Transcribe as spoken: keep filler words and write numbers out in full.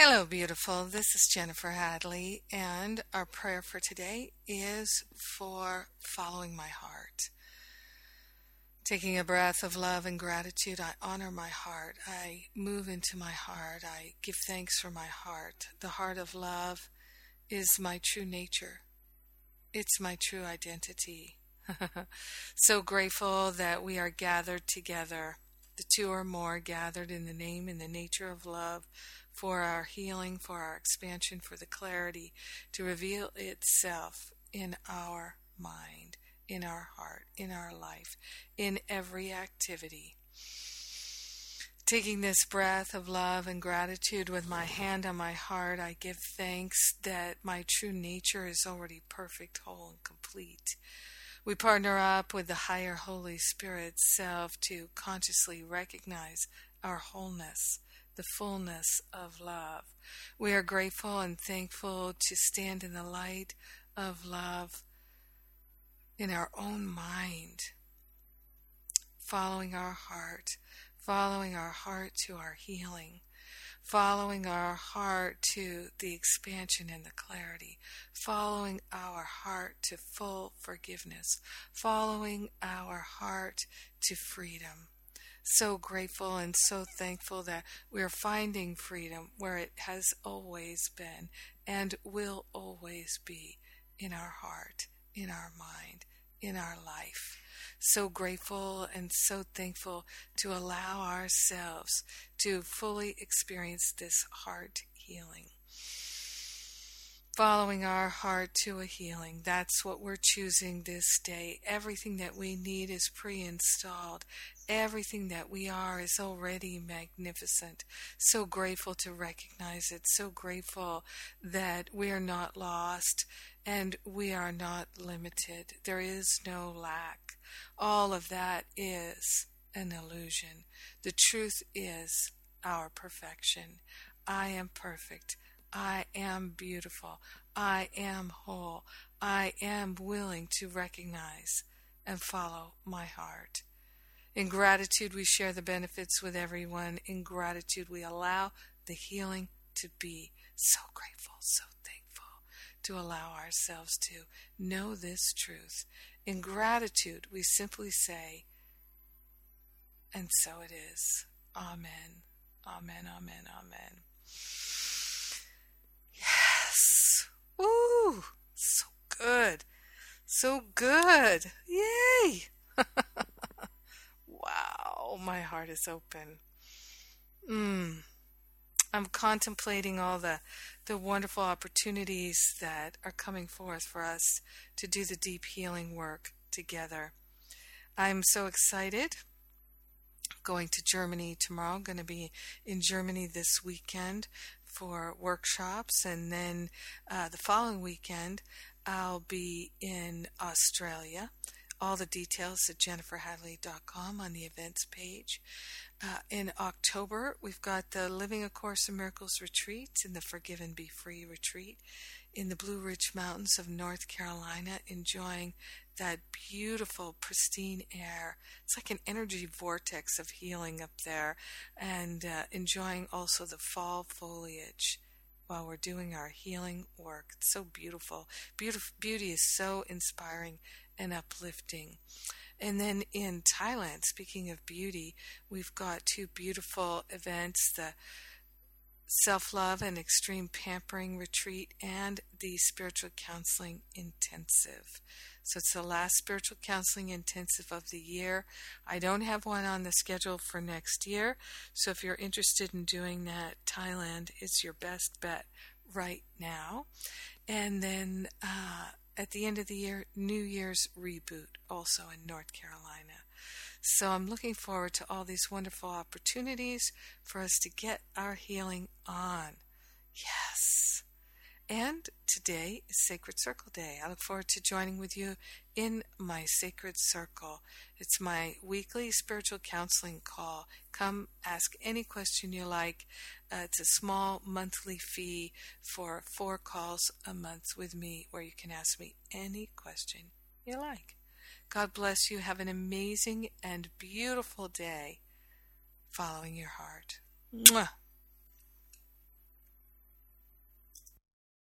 Hello, beautiful. This is Jennifer Hadley, and our prayer for today is for following my heart. Taking a breath of love and gratitude, I honor my heart. I move into my heart. I give thanks for my heart. The heart of love is my true nature. It's my true identity. So grateful that we are gathered together, the two or more gathered in the name and the nature of love, for our healing, for our expansion, for the clarity to reveal itself in our mind, in our heart, in our life, in every activity. Taking this breath of love and gratitude with my hand on my heart, I give thanks that my true nature is already perfect, whole, and complete. We partner up with the higher Holy Spirit self to consciously recognize our wholeness, the fullness of love. We are grateful and thankful to stand in the light of love in our own mind, following our heart, following our heart to our healing, following our heart to the expansion and the clarity, following our heart to full forgiveness, following our heart to freedom. So grateful and so thankful that we're finding freedom where it has always been and will always be, in our heart, in our mind, in our life. So grateful and so thankful to allow ourselves to fully experience this heart healing. Following our heart to a healing. That's what we're choosing this day. Everything that we need is pre-installed. Everything that we are is already magnificent. So grateful to recognize it. So grateful that we are not lost and we are not limited. There is no lack. All of that is an illusion. The truth is our perfection. I am perfect. I am beautiful. I am whole. I am willing to recognize and follow my heart. In gratitude, we share the benefits with everyone. In gratitude, we allow the healing to be. So grateful, so thankful to allow ourselves to know this truth. In gratitude, we simply say, and so it is. Amen. Amen, amen, amen. Yes. Woo! So good. So good. Yay! Wow, my heart is open. Mm. I'm contemplating all the, the wonderful opportunities that are coming forth for us to do the deep healing work together. I'm so excited. Going to Germany tomorrow. I'm going to be in Germany this weekend for workshops, and then uh, the following weekend I'll be in Australia. All the details at jennifer hadley dot com on the events page. Uh, in October, we've got the Living A Course in Miracles retreat and the Forgive and Be Free retreat in the Blue Ridge Mountains of North Carolina, enjoying that beautiful, pristine air. It's like an energy vortex of healing up there, and uh, enjoying also the fall foliage while we're doing our healing work. It's so beautiful. Beautiful beauty is so inspiring and uplifting. And then in Thailand, speaking of beauty, we've got two beautiful events, the Self-Love and Extreme Pampering Retreat and the Spiritual Counseling Intensive. So it's the last Spiritual Counseling Intensive of the year. I don't have one on the schedule for next year, so if you're interested in doing that, Thailand is your best bet right now. And then uh, at the end of the year, New Year's Reboot, also in North Carolina. So I'm looking forward to all these wonderful opportunities for us to get our healing on. Yes. And today is Sacred Circle Day. I look forward to joining with you in my Sacred Circle. It's my weekly spiritual counseling call. Come ask any question you like. Uh, it's a small monthly fee for four calls a month with me, where you can ask me any question you like. God bless you. Have an amazing and beautiful day following your heart. Mwah.